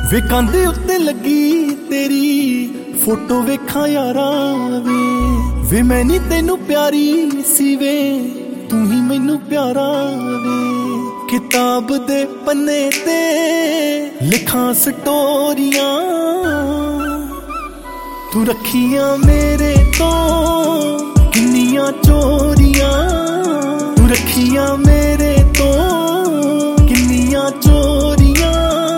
ਵੇ ਕੰਧ ਉੱਤੇ ਲੱਗੀ ਤੇਰੀ फोटो वेखा यारा वे मैं नी तेनू प्यारी सी वे तू ही मैनू प्यारा वे किताब दे पन्ने ते लिखां स्टोरियां तू रखियां मेरे तो किन्नियां चोरियां तू रखियां मेरे तो किन्नियां चोरियां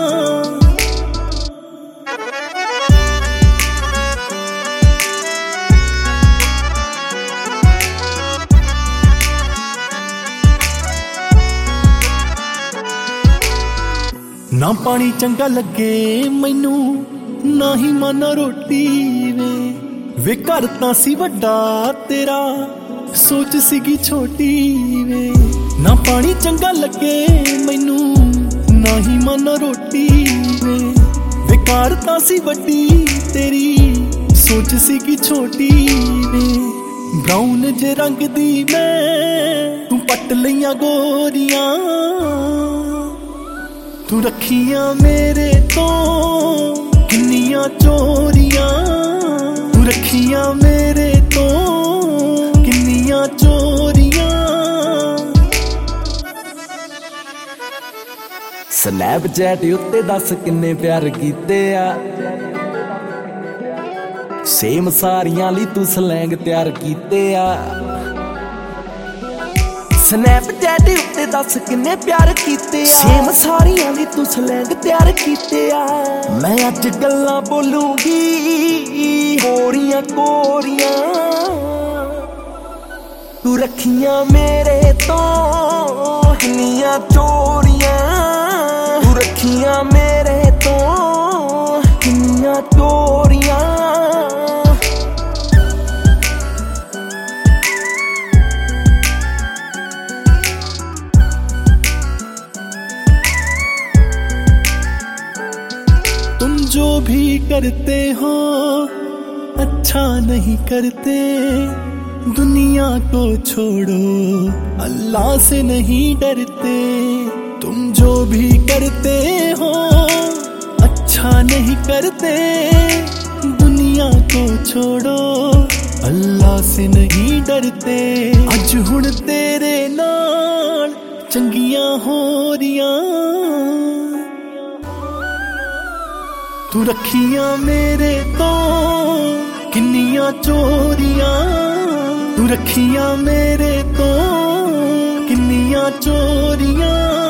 ना पानी चंगा लगे मैनू ना ही माना रोटी वे घर तां सी वड्डा तेरा सोच सीगी छोटी वे ना पानी चंगा लगे मैनू ना ही माना रोटी वे घर तां सी वड्डी तेरी सोच सीगी छोटी वे ब्राउन जे रंग दी मैं तू पट लियां गोरियां तू रखियां मेरे तो किन्नियां चोरियां तू रखियां मेरे तो किन्नियां चोरियां स्नैपचैट उत्ते दस किन्ने प्यार कीते आ सेम सारियां ली तू स्लैंग तैयार कीते आ स्नैपचैट उत्ते दस किन्ने प्यार कीते सेम सारियां दी तू स्लैंग तैयार कीते आ मैं अज गल्लां बोलूंगी कोरियां कोरियां तू रखियां मेरे तो किन्नियां चोरियां तू रखियां मेरे तो किन्नियां चोरियां तुम जो भी करते हो अच्छा नहीं करते दुनिया को छोड़ो अल्लाह से नहीं डरते तुम जो भी करते हो अच्छा नहीं करते दुनिया को छोड़ो अल्लाह से नहीं डरते अज हुण तेरे नाल चंगियां हो रियां तू रखियां मेरे तो किन्नियां चोरियां तू रखियां मेरे तो किन्नियां चोरियां